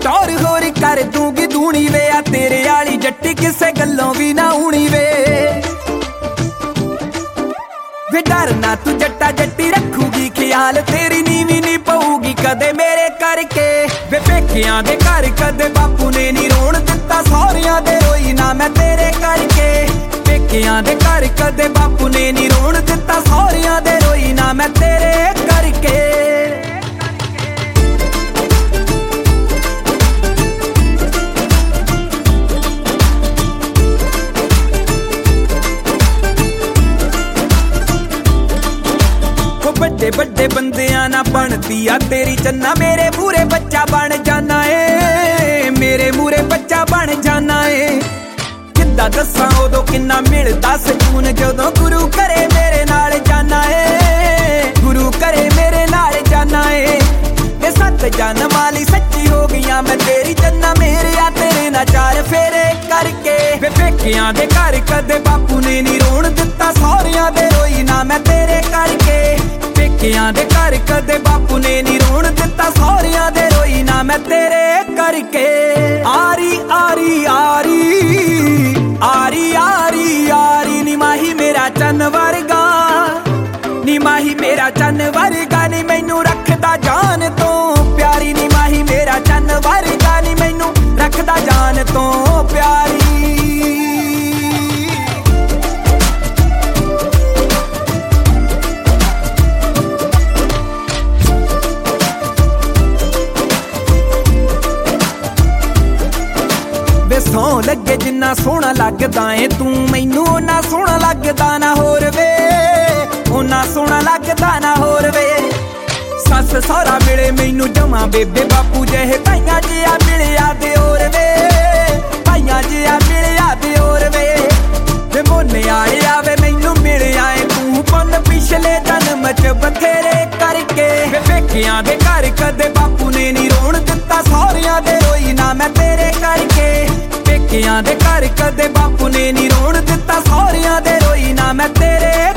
टौर होर कर दूंगी दूनी वे आ तेरे आली जट्टी किसे गल्लों भी ना उनी वे डरना तू जट्टा जट्टी रखूगी ख्याल तेरी नीवी नी पऊगी कदे मेरे करके वे पेकियां दे घर कदे बापू ने नी रोण दिता सौरियां दे रोई ना मैं तेरे करके पेकियां दे घर कदे बापू ने नी रोण दिता सौरियां दे रोई ना मैं तेरे करके बड़े बड़े बंदियां ना बनती आ तेरी चन्ना मेरे मूरे बच्चा बन जाना है मेरे मूरे बच्चा बन जाना है किद्दां दस्सां उदों किन्ना मिलदा सकून जदों गुरु करे मेरे नाल जाना है गुरु करे मेरे नाल जाना है ये सत जन्म वाली सच्ची हो गईयां मैं तेरी चन्ना मेरे आ तेरे ना चार फेरे करके वे पेकियां दे घर कदे बापू ने नी रोण दिता सौरियां दे रोई ना मैं तेरे करके पेकियां दे घर कदे बापू ने नी रोण दिता सौरियां दे रोई ना मैं तेरे करके आरी आरी आरी आरी आरी आरी नी माही मेरा चन्न वर्गा नी माही मेरा चन्न वर्गा नी मैनू रखदा जान तो प्यारी नी माही मेरा चन्न वर्गा नी मैनू रखदा जान तो प्यारी सौ लगे जिन्ना सोहना लगदा है तू मैनू ओना सोहना लगदा ना होर वे ओना सोहना लगदा ना होर वे सस सौरा मिले मैनू जमा बेबे बापू जहे भाइयां जिया मिलिया दे होर वे भाइयां जिया मिलिया दे होर वे मोने आए आवे मैनू मिल आए तू पन पिछले जन्म च बथेरे करके पेकियां दे घर कदे बापू ने नी रोण दिता सौरियां दे रोई ना मैं तेरे करके पेकियां दे घर कदे बापू ने नी रोण दिता सौरियां दे रोई ना मैं तेरे